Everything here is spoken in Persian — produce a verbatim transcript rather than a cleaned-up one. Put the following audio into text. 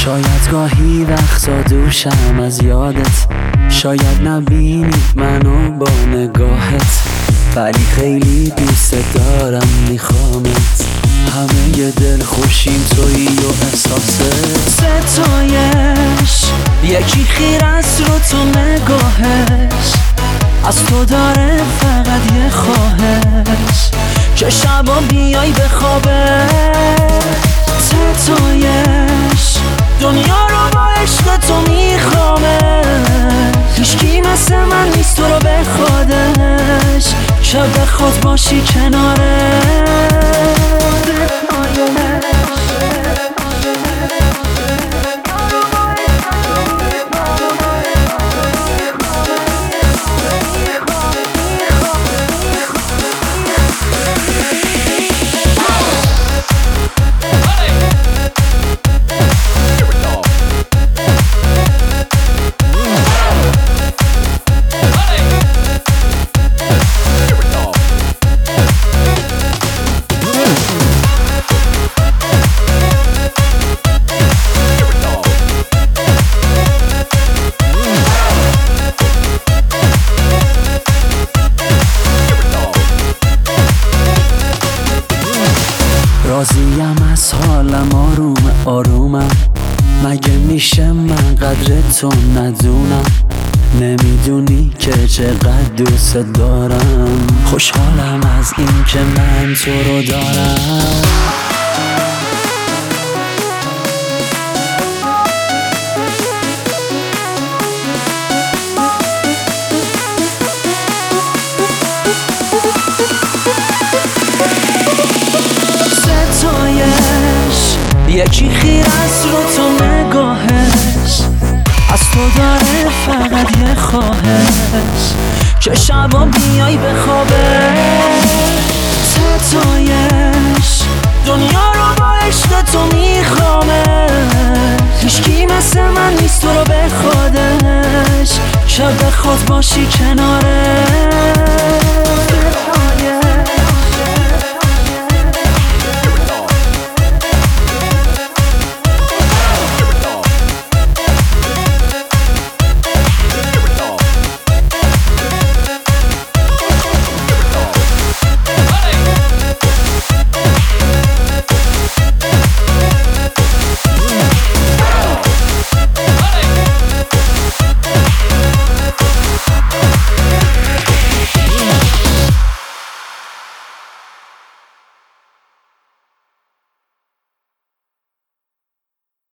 شاید گاهی وقتا دوشم از یادت، شاید نبینی منو با نگاهت، ولی خیلی دوست دارم میخوامت. همه دل خوشیم تویی و احساست. ستایش یکی خیر است رو تو نگاهش، از تو داره فقط یه خواهش که شبا بیای به خوابت. ستایش دنیا رو با عشق تو میخوامه، هیچکی مثل من نیست تو رو به خودش که بخواد باشی کناره. راضیم از حالم، آروم آرومم، مگه میشه من قدر تو ندونم؟ نمیدونی که چقدر دوست دارم، خوشحالم از این که من تو رو دارم. یکی خیر است رو تو نگاهش، از تو داره فقط یه خواهش که شبا بیای به خوابت. ستایش دنیا رو با عشق تو میخوامه، هیچکی مثل من نیست تو رو به خودش که بخواد باشی کناره.